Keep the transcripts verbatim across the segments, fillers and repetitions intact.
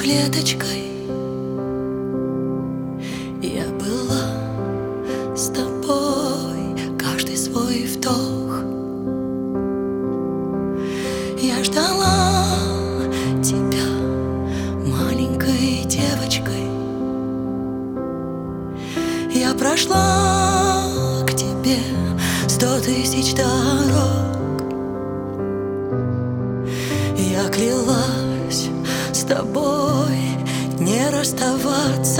клеточкой я была с тобой каждый свой вдох. Я ждала тебя маленькой девочкой. Я прошла к тебе сто тысяч дорог. Я клялась с тобой не расставаться,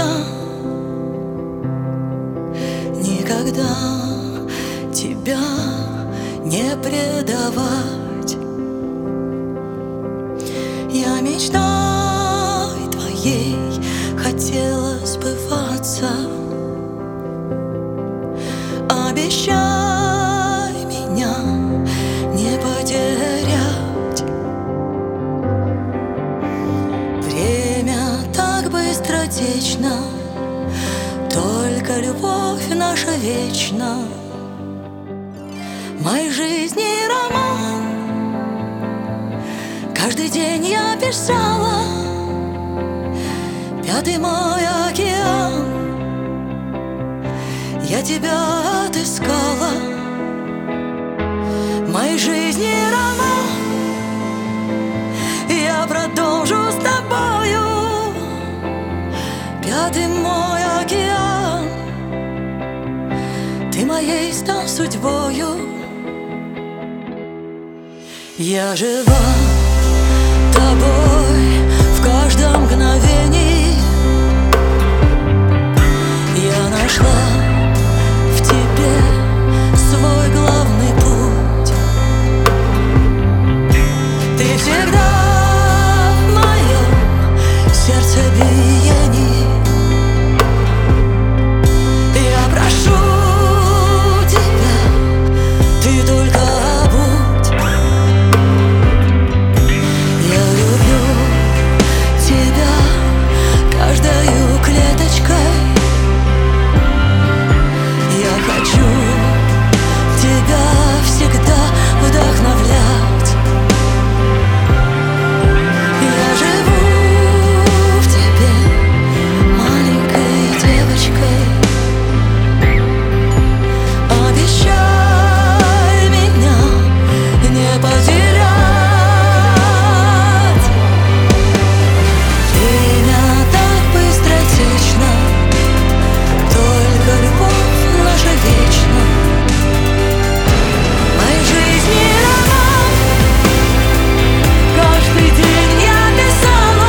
никогда тебя не предавать. Я мечтой твоей хотела сбываться. Обещай меня не потерять. Время так быстротечно, только любовь наша вечна. В моей жизни роман, каждый день я писала. Пятый мой океан, я тебя отыскала. В моей жизни роман, я продолжу с тобою. Пятый мой океан, ты моей стал судьбою. Я жива тобой в каждом мгновении. Я нашла в тебе свой главный путь. Ты всегда в моем сердцебиении. Я прошу тебя, ты только будь. Я люблю тебя каждою клеточкой. Я хочу тебя всегда вдохновлять. Я живу в тебе маленькой девочкой. Обещай меня не потерять. Время так быстротечно, только любовь наша вечна. В моей жизни роман, каждый день я писала.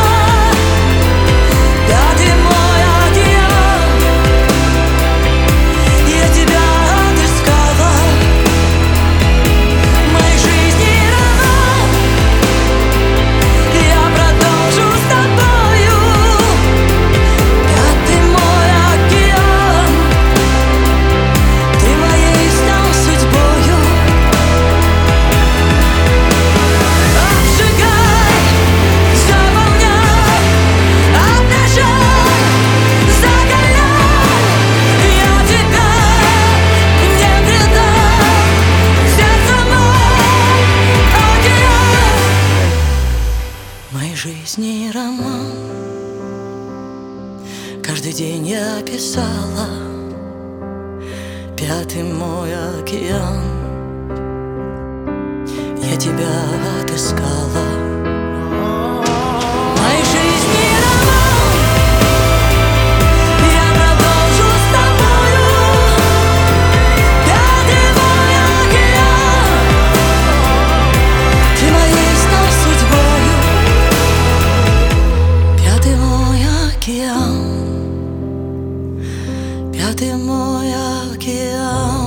Пятый мой океан, я тебя отыскала. В моей жизни роман, я продолжу с тобою. Пятый мой океан, ты моей стал судьбою. Обжигай, заполняй, обнажай, закаляй. Я тебя не предам, сердце мой океан. В моей жизни роман, каждый день я писала. Пятый мой океан, я тебя отыскала. В моей жизни роман, я продолжу с тобою. Пятый мой океан, ты моей стал судьбою. Пятый мой океан, пятый мой океан.